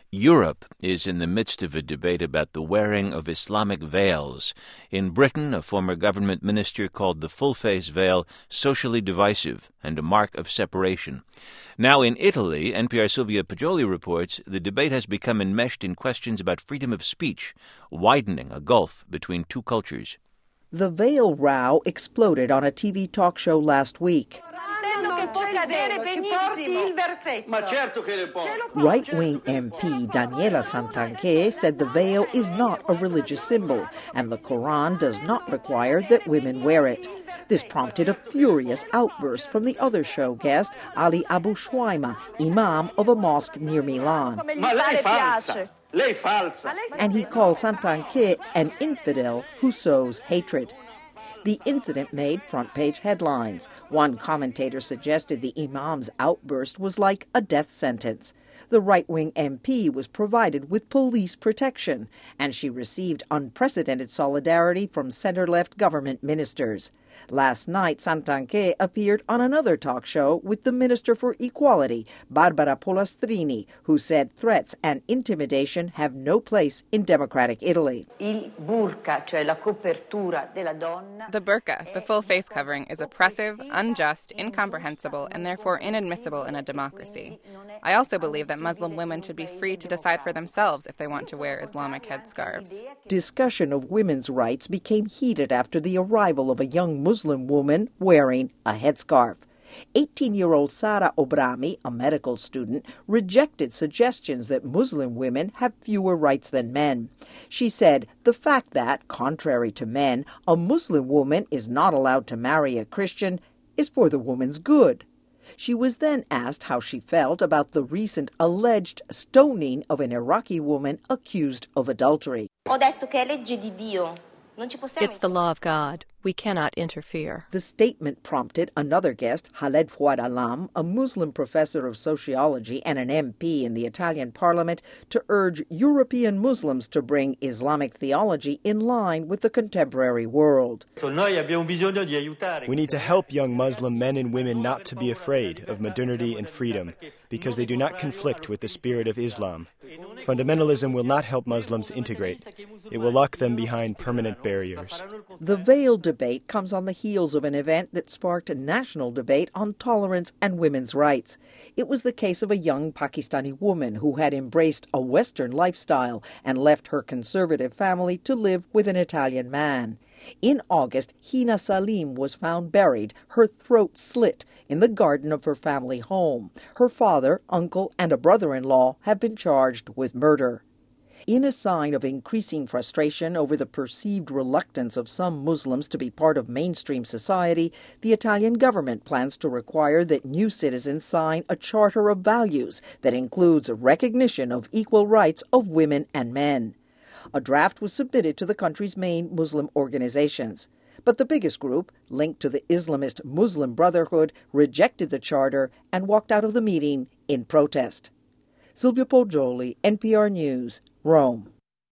Europe is in the midst of a debate about the wearing of Islamic veils. In Britain, a former government minister called the full-face veil socially divisive and a mark of separation. Now in Italy, NPR's Silvia Poggioli reports, the debate has become enmeshed in questions about freedom of speech, widening a gulf between two cultures. The veil row exploded on a TV talk show last week. Right-wing MP Daniela Santanché said the veil is not a religious symbol, and the Quran does not require that women wear it. This prompted a furious outburst from the other show guest, Ali Abu Shwaima, imam of a mosque near Milan. And he called Santanché an infidel who sows hatred. The incident made front-page headlines. One commentator suggested the imam's outburst was like a death sentence. The right-wing MP was provided with police protection, and she received unprecedented solidarity from center-left government ministers. Last night, Santanché appeared on another talk show with the Minister for Equality, Barbara Pollastrini, who said threats and intimidation have no place in democratic Italy. The burqa, the full face covering, is oppressive, unjust, incomprehensible, and therefore inadmissible in a democracy. I also believe that Muslim women should be free to decide for themselves if they want to wear Islamic headscarves. Discussion of women's rights became heated after the arrival of a young Muslim woman wearing a headscarf. 18-year-old Sara Obrami, a medical student, rejected suggestions that Muslim women have fewer rights than men. She said the fact that, contrary to men, a Muslim woman is not allowed to marry a Christian is for the woman's good. She was then asked how she felt about the recent alleged stoning of an Iraqi woman accused of adultery. It's the law of God. We cannot interfere. The statement prompted another guest, Khaled Fouad Alam, a Muslim professor of sociology and an MP in the Italian parliament, to urge European Muslims to bring Islamic theology in line with the contemporary world. We need to help young Muslim men and women not to be afraid of modernity and freedom, because they do not conflict with the spirit of Islam. Fundamentalism will not help Muslims integrate. It will lock them behind permanent barriers. The veil debate comes on the heels of an event that sparked a national debate on tolerance and women's rights. It was the case of a young Pakistani woman who had embraced a Western lifestyle and left her conservative family to live with an Italian man. In August, Hina Salim was found buried, her throat slit, in the garden of her family home. Her father, uncle, and a brother-in-law have been charged with murder. In a sign of increasing frustration over the perceived reluctance of some Muslims to be part of mainstream society, the Italian government plans to require that new citizens sign a charter of values that includes recognition of equal rights of women and men. A draft was submitted to the country's main Muslim organizations. But the biggest group, linked to the Islamist Muslim Brotherhood, rejected the charter and walked out of the meeting in protest. Silvia Poggioli, NPR News, Rome.